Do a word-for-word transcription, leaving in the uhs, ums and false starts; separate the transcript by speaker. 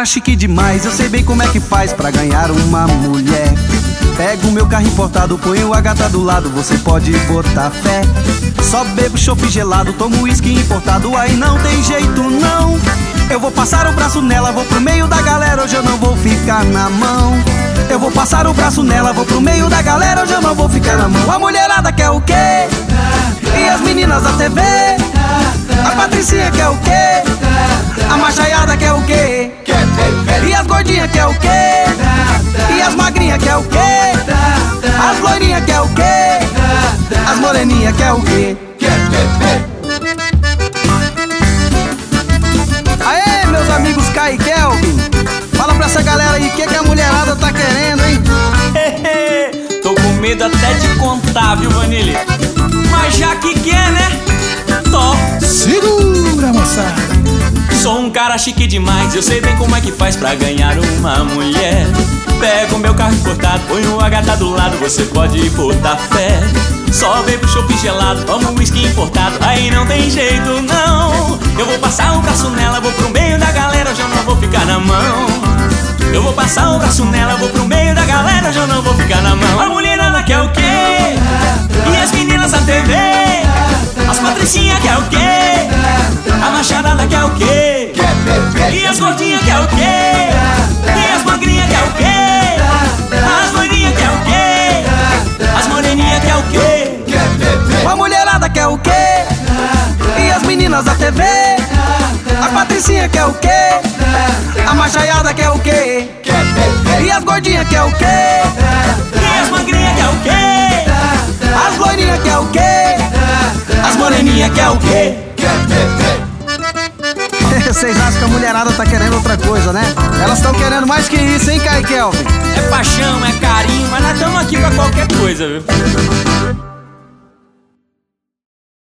Speaker 1: cara chique demais, eu sei bem como é que faz pra ganhar uma mulher. Pego o meu carro importado, ponho a gata do lado, você pode botar fé. Só bebo chopp gelado, tomo uísque importado, aí não tem jeito não. Eu vou passar o braço nela, vou pro meio da galera, hoje eu não vou ficar na mão. Eu vou passar o braço nela, vou pro meio da galera, hoje eu não vou ficar na mão. A mulherada quer o quê? E as meninas da T V? A Patricinha quer o quê? A machaiada quer o quê? E as gordinhas quer o quê? E as magrinhas quer o quê? As loirinhas quer o quê? As moreninhas quer o quê? Aê, meus amigos Kai e Kelvin, fala pra essa galera aí o que, que a mulherada tá querendo, hein?
Speaker 2: Tô com medo até de contar, viu, Vanille? Mas já que quer, né? Tô.
Speaker 3: Segura, moçada.
Speaker 2: Sou um cara chique demais, eu sei bem como é que faz pra ganhar uma mulher. Pego meu carro importado, ponho a gata do lado, você pode botar fé. Só bebo chopp gelado, tomo whisky importado, aí não tem jeito não. Eu vou passar o braço nela, vou pro meio da galera, hoje eu não vou ficar na mão. Eu vou passar o braço nela, vou pro meio da galera, hoje eu não vou ficar na mão. A mulherada quer o quê? E as meninas da T V? As patricinhas quer o quê? A machadada quer o quê? E as gordinhas quer o quê? E as magrinhas quer o quê? As loirinhas quer o quê? As moreninhas quer o quê?
Speaker 1: A mulherada quer o quê? E as meninas da T V? A Patricinha quer o quê? A machaiada quer o quê? E as gordinhas quer o quê?
Speaker 2: E as magrinhas quer o quê?
Speaker 1: As loirinhas quer o quê?
Speaker 2: As moreninhas quer o quê?
Speaker 1: Vocês acham que a mulherada tá querendo outra coisa, né? Elas estão querendo mais que isso, hein, Kai e Kelvin?
Speaker 2: É paixão, é carinho, mas nós estamos aqui pra qualquer coisa, viu?